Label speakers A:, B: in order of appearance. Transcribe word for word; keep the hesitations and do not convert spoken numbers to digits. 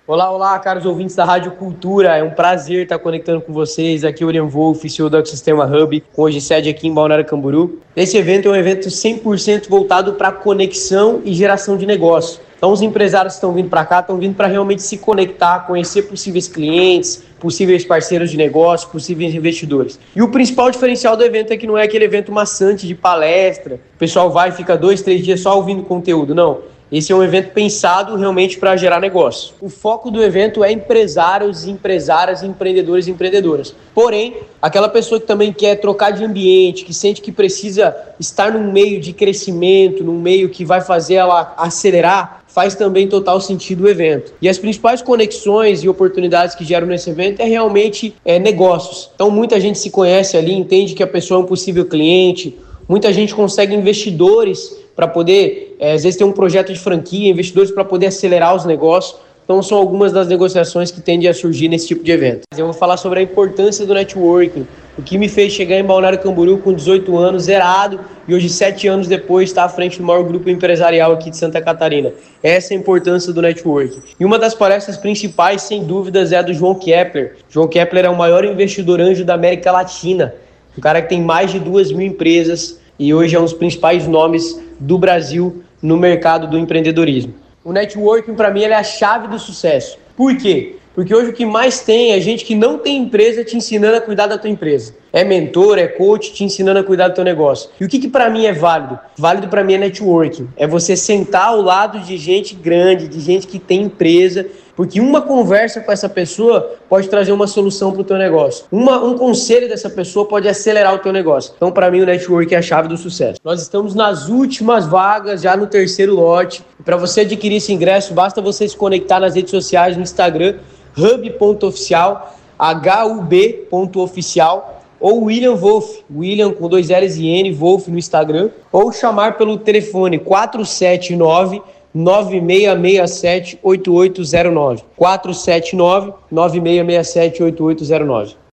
A: Olá, olá, caros ouvintes da Rádio Cultura. É um prazer estar conectando com vocês. Aqui é o William Wolff, C E O do Ecossistema Hub, com hoje sede aqui em Balneário Camboriú. Esse evento é um evento cem por cento voltado para conexão e geração de negócio. Então, os empresários que estão vindo para cá estão vindo para realmente se conectar, conhecer possíveis clientes, possíveis parceiros de negócio, possíveis investidores. E o principal diferencial do evento é que não é aquele evento maçante de palestra, o pessoal vai e fica dois, três dias só ouvindo conteúdo, não. Esse é um evento pensado realmente para gerar negócio. O foco do evento é empresários, empresárias, empreendedores e empreendedoras. Porém, aquela pessoa que também quer trocar de ambiente, que sente que precisa estar num meio de crescimento, num meio que vai fazer ela acelerar, faz também total sentido o evento. E as principais conexões e oportunidades que geram nesse evento é realmente é, negócios. Então, muita gente se conhece ali, entende que a pessoa é um possível cliente, muita gente consegue investidores para poder, é, às vezes tem um projeto de franquia, investidores para poder acelerar os negócios. Então são algumas das negociações que tendem a surgir nesse tipo de evento. Eu vou falar sobre a importância do networking, o que me fez chegar em Balneário Camboriú com dezoito anos, zerado, e hoje, sete anos depois, está à frente do maior grupo empresarial aqui de Santa Catarina. Essa é a importância do networking. E uma das palestras principais, sem dúvidas, é a do João Kepler. João Kepler é o maior investidor anjo da América Latina, um cara que tem mais de duas mil empresas e hoje é um dos principais nomes do Brasil no mercado do empreendedorismo. O networking, para mim, ele é a chave do sucesso. Por quê? Porque hoje o que mais tem é gente que não tem empresa te ensinando a cuidar da tua empresa. É mentor, é coach te ensinando a cuidar do teu negócio. E o que, que para mim é válido? Válido para mim é networking. É você sentar ao lado de gente grande, de gente que tem empresa, porque uma conversa com essa pessoa pode trazer uma solução para o teu negócio. Uma, um conselho dessa pessoa pode acelerar o teu negócio. Então, para mim, o networking é a chave do sucesso. Nós estamos nas últimas vagas, já no terceiro lote. Para você adquirir esse ingresso, basta você se conectar nas redes sociais, no Instagram, hub ponto oficial, H U B ponto oficial, ou William Wolff, William com dois L's e N, Wolff no Instagram, ou chamar pelo telefone quatro sete nove, nove seis seis sete, oito oito zero nove, quatro sete nove, nove seis seis sete, oito oito zero nove.